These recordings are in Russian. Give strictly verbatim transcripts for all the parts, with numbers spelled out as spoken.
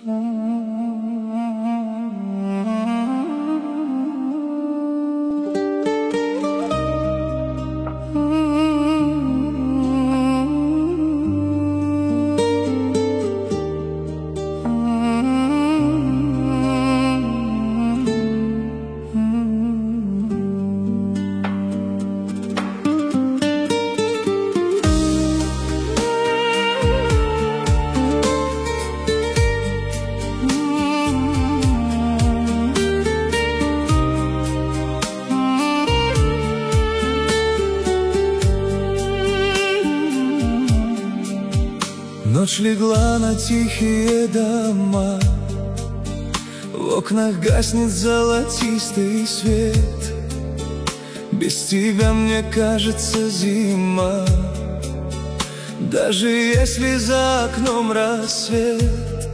Ночь легла на тихие дома, в окнах гаснет золотистый свет. Без тебя мне кажется зима, даже если за окном рассвет.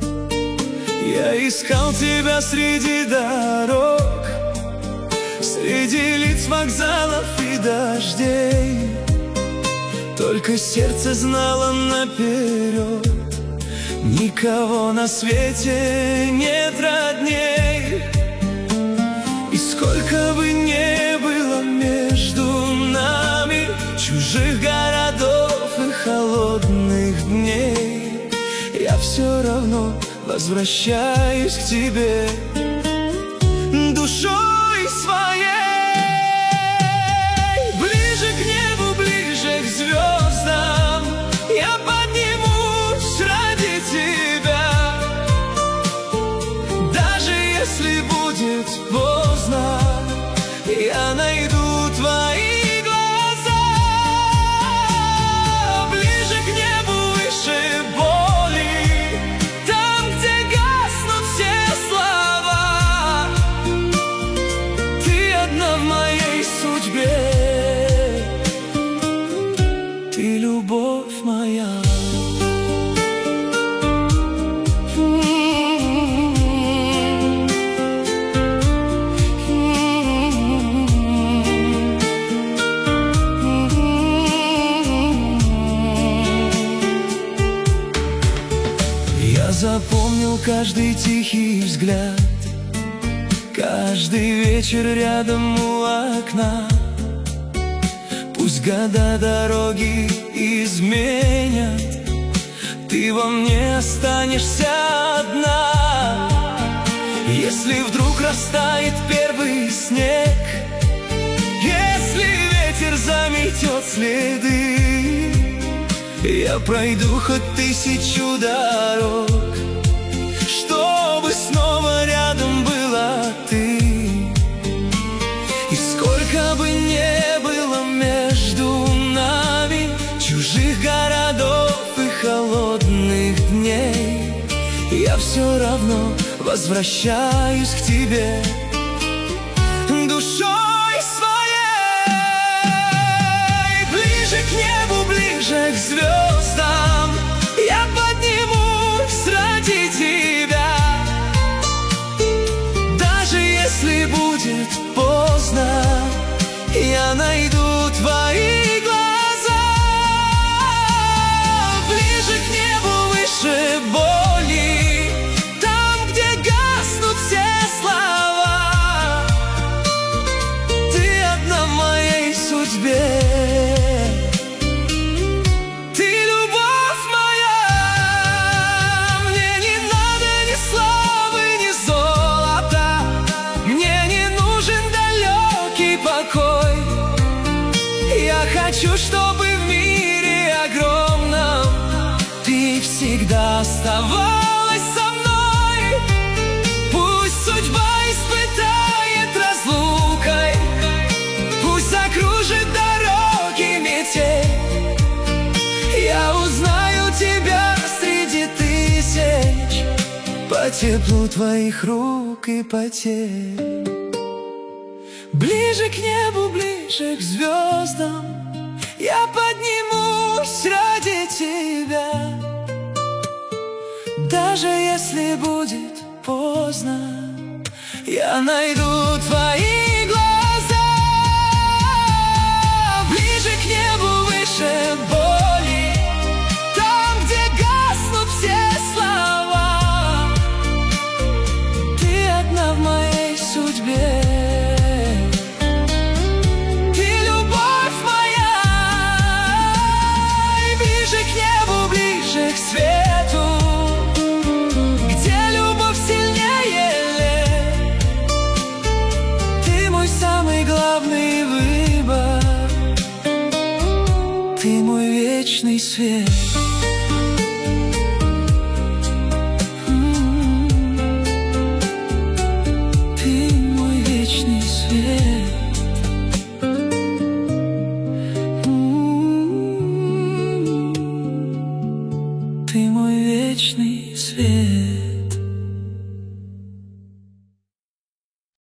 Я искал тебя среди дорог, среди лиц вокзалов и дождей. Только сердце знало наперед, никого на свете нет родней. И сколько бы ни было между нами чужих городов и холодных дней, я все равно возвращаюсь к тебе душой своей. Ближе к небу, ближе к звездам, я поднимусь ради тебя. Даже если будет поздно, я найду твои глаза. Ближе к небу, выше боли, там, где гаснут все слова. Ты одна в моей судьбе, ты любовь моя. Я запомнил каждый тихий взгляд, каждый вечер рядом у окна. Пусть года дороги изменят, ты во мне останешься одна. Если вдруг растает первый снег, если ветер заметет следы, я пройду хоть тысячу дорог, чтобы снова рядом была ты. И сколько бы ни было между нами чужих городов и холодных дней, я все равно возвращаюсь к тебе душой своей. Ближе к небу, ближе к звездам, я поднимусь ради тебя. Даже если будет поздно, я найду твои глаза. Ближе к небу, выше боли, там, где гаснут все слова. Ты одна в моей судьбе, ты любовь моя. Мне не надо ни славы, ни золота, мне не нужен далекий покой. Я хочу, чтобы в мире огромном ты всегда оставалась со мной. Пусть судьба испытает разлукой, пусть закружит дороги метель, я узнаю тебя среди тысяч по теплу твоих рук и потерь. Ближе к небу, ближе к звездам, я поднимусь ради тебя. Даже если будет поздно, я найду твои глаза. Ближе к небу, выше боли, там, где гаснут все слова. Ты мой вечный свет.